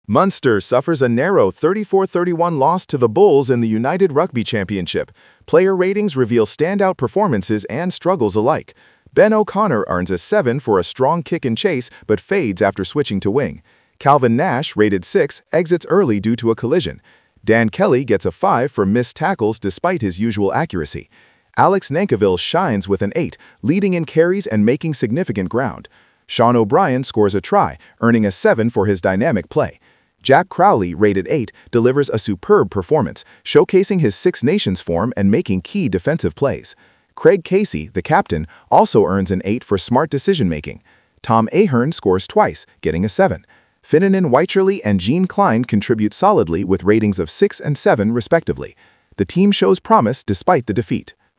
Munster suffers a narrow 34-31 loss to the Bulls in the United Rugby Championship. Player ratings reveal standout performances and struggles alike. Ben O'Connor earns a 7 for a strong kick and chase but fades after switching to wing. Calvin Nash, rated 6, exits early due to a collision. Dan Kelly gets a 5 for missed tackles despite his usual accuracy. Alex Nankivell shines with an 8, leading in carries and making significant ground. Sean O'Brien scores a try, earning a 7 for his dynamic play. Jack Crowley, rated 8, delivers a superb performance, showcasing his Six Nations form and making key defensive plays. Craig Casey, the captain, also earns an 8 for smart decision-making. Tom Ahern scores twice, getting a 7. Finan Wycherley and Gene Klein contribute solidly with ratings of 6 and 7 respectively. The team shows promise despite the defeat.